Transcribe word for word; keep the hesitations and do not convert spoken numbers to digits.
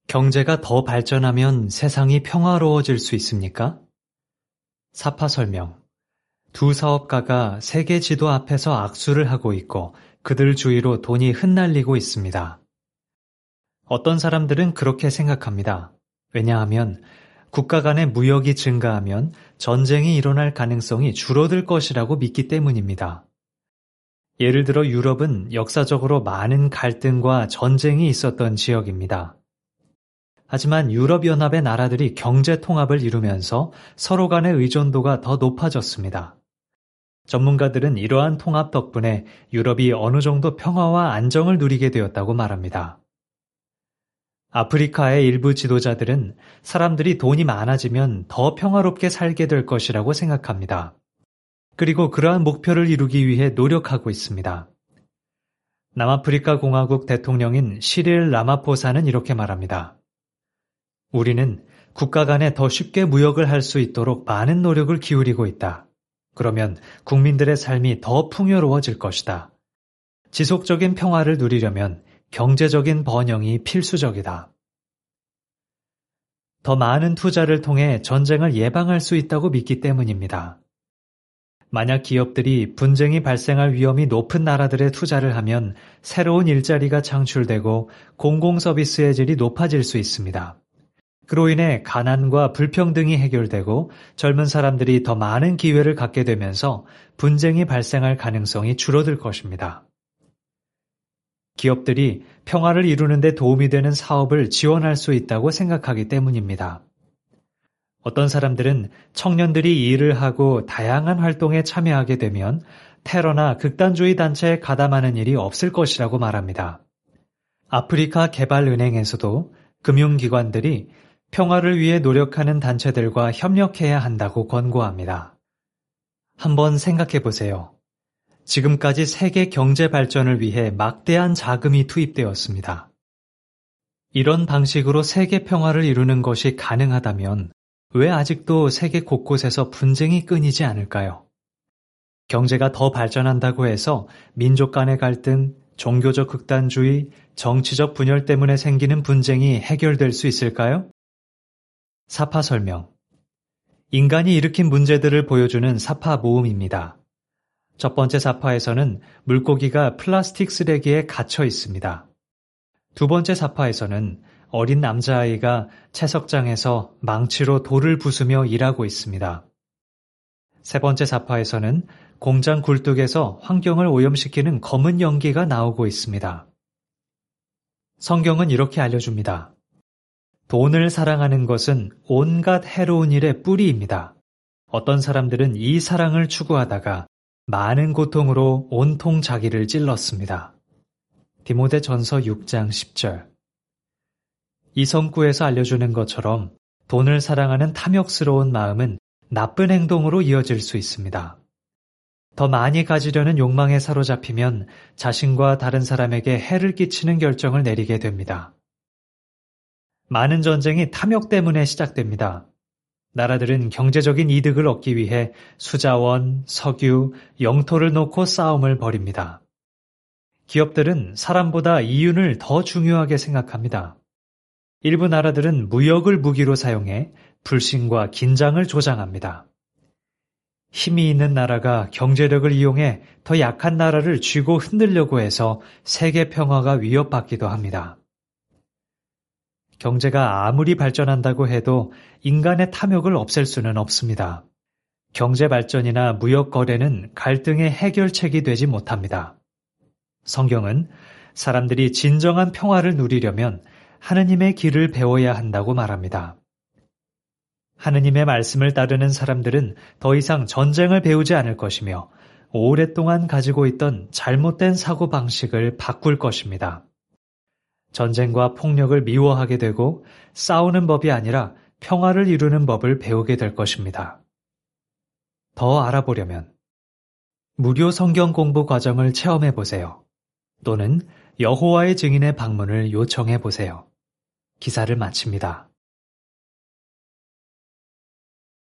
경제가 더 발전하면 세상이 평화로워질 수 있습니까? 사파 설명. 두 사업가가 세계 지도 앞에서 악수를 하고 있고 그들 주위로 돈이 흩날리고 있습니다. 어떤 사람들은 그렇게 생각합니다. 왜냐하면 국가 간의 무역이 증가하면 전쟁이 일어날 가능성이 줄어들 것이라고 믿기 때문입니다. 예를 들어 유럽은 역사적으로 많은 갈등과 전쟁이 있었던 지역입니다. 하지만 유럽연합의 나라들이 경제 통합을 이루면서 서로 간의 의존도가 더 높아졌습니다. 전문가들은 이러한 통합 덕분에 유럽이 어느 정도 평화와 안정을 누리게 되었다고 말합니다. 아프리카의 일부 지도자들은 사람들이 돈이 많아지면 더 평화롭게 살게 될 것이라고 생각합니다. 그리고 그러한 목표를 이루기 위해 노력하고 있습니다. 남아프리카 공화국 대통령인 시릴 라마포사는 이렇게 말합니다. 우리는 국가 간에 더 쉽게 무역을 할 수 있도록 많은 노력을 기울이고 있다. 그러면 국민들의 삶이 더 풍요로워질 것이다. 지속적인 평화를 누리려면 경제적인 번영이 필수적이다. 더 많은 투자를 통해 전쟁을 예방할 수 있다고 믿기 때문입니다. 만약 기업들이 분쟁이 발생할 위험이 높은 나라들에 투자를 하면 새로운 일자리가 창출되고 공공서비스의 질이 높아질 수 있습니다. 그로 인해 가난과 불평등이 해결되고 젊은 사람들이 더 많은 기회를 갖게 되면서 분쟁이 발생할 가능성이 줄어들 것입니다. 기업들이 평화를 이루는 데 도움이 되는 사업을 지원할 수 있다고 생각하기 때문입니다. 어떤 사람들은 청년들이 일을 하고 다양한 활동에 참여하게 되면 테러나 극단주의 단체에 가담하는 일이 없을 것이라고 말합니다. 아프리카 개발은행에서도 금융기관들이 평화를 위해 노력하는 단체들과 협력해야 한다고 권고합니다. 한번 생각해 보세요. 지금까지 세계 경제 발전을 위해 막대한 자금이 투입되었습니다. 이런 방식으로 세계 평화를 이루는 것이 가능하다면 왜 아직도 세계 곳곳에서 분쟁이 끊이지 않을까요? 경제가 더 발전한다고 해서 민족 간의 갈등, 종교적 극단주의, 정치적 분열 때문에 생기는 분쟁이 해결될 수 있을까요? 사파 설명. 인간이 일으킨 문제들을 보여주는 사파 모음입니다. 첫 번째 사파에서는 물고기가 플라스틱 쓰레기에 갇혀 있습니다. 두 번째 사파에서는 어린 남자아이가 채석장에서 망치로 돌을 부수며 일하고 있습니다. 세 번째 사파에서는 공장 굴뚝에서 환경을 오염시키는 검은 연기가 나오고 있습니다. 성경은 이렇게 알려줍니다. 돈을 사랑하는 것은 온갖 해로운 일의 뿌리입니다. 어떤 사람들은 이 사랑을 추구하다가 많은 고통으로 온통 자기를 찔렀습니다. 디모데전서 육 장 십 절. 이 성구에서 알려주는 것처럼 돈을 사랑하는 탐욕스러운 마음은 나쁜 행동으로 이어질 수 있습니다. 더 많이 가지려는 욕망에 사로잡히면 자신과 다른 사람에게 해를 끼치는 결정을 내리게 됩니다. 많은 전쟁이 탐욕 때문에 시작됩니다. 나라들은 경제적인 이득을 얻기 위해 수자원, 석유, 영토를 놓고 싸움을 벌입니다. 기업들은 사람보다 이윤을 더 중요하게 생각합니다. 일부 나라들은 무역을 무기로 사용해 불신과 긴장을 조장합니다. 힘이 있는 나라가 경제력을 이용해 더 약한 나라를 쥐고 흔들려고 해서 세계 평화가 위협받기도 합니다. 경제가 아무리 발전한다고 해도 인간의 탐욕을 없앨 수는 없습니다. 경제 발전이나 무역 거래는 갈등의 해결책이 되지 못합니다. 성경은 사람들이 진정한 평화를 누리려면 하느님의 길을 배워야 한다고 말합니다. 하느님의 말씀을 따르는 사람들은 더 이상 전쟁을 배우지 않을 것이며 오랫동안 가지고 있던 잘못된 사고방식을 바꿀 것입니다. 전쟁과 폭력을 미워하게 되고 싸우는 법이 아니라 평화를 이루는 법을 배우게 될 것입니다. 더 알아보려면 무료 성경 공부 과정을 체험해 보세요. 또는 여호와의 증인의 방문을 요청해 보세요. 기사를 마칩니다.